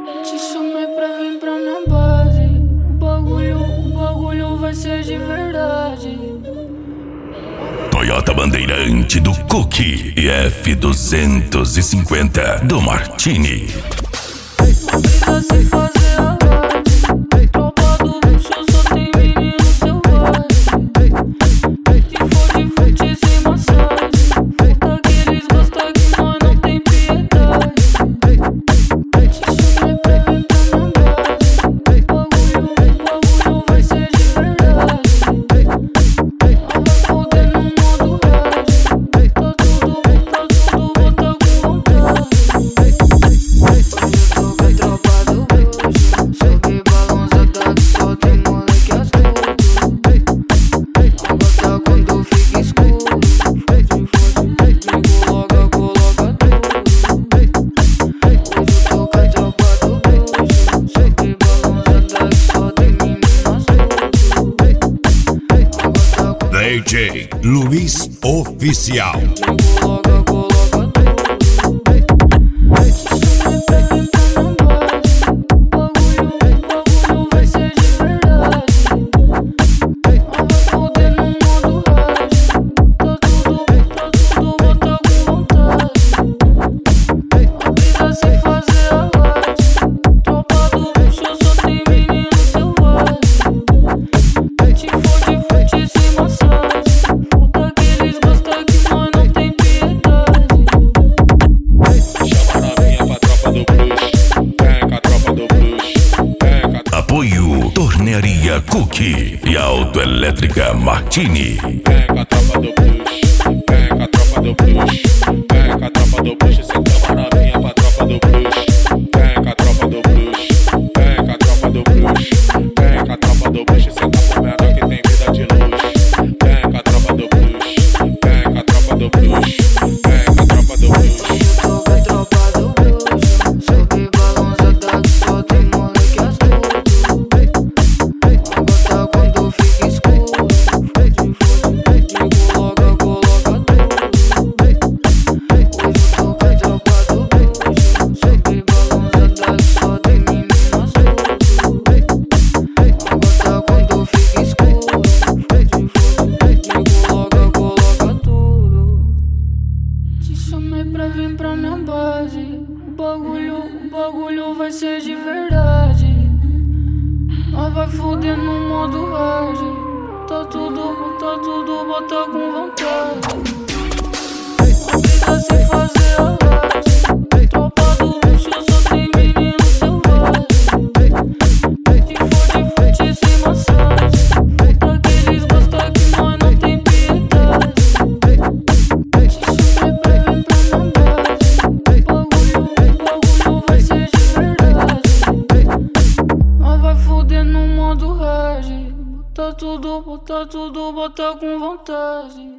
Te chamei pra vir pra minha base. O bagulho vai ser de verdade. Toyota Bandeirante do Cookie e F250 do Martini. Não precisa se fazer a vibe. Tropa do bucho, só tem menino selvagem. Se for de fute sem massagem, puta que eles gostam que nós não tem piedade. Te chamei pra vir pra minha base. O bagulho vai ser de verdade. Ela vai foder no modo hard. Tá tudo bota com vontade. DJ Luiz Oficial. Apoio Tornearia Cookie e Autoelétrica Martini. Vem com a tropa do Blues, vem com a tropa do Blues, vem com a tropa do Blues, cê toma novinha pra tropa do Blues. Vem com a tropa do Blues, vem com a tropa do Blues, vem com a tropa do Blues, cê tá com menor que tem vida de luz. Vem com a tropa do Blues, vem com a tropa do Blues, vem com a tropa do Blues. Pra vir pra minha base. O bagulho vai ser de verdade. Nós vai foder no modo hard. Tá tudo, bota com vontade. Não precisa se fazer a vibe. Tropa do bucho, só tem menino selvagem. Se for de fute sem massagem, puta que eles gostam que nós não tem piedade. Te chamei pra vir pra minha base. O bagulho vai ser de verdade. Nós vai foder no modo hard. Bota tudo, bota com vontade.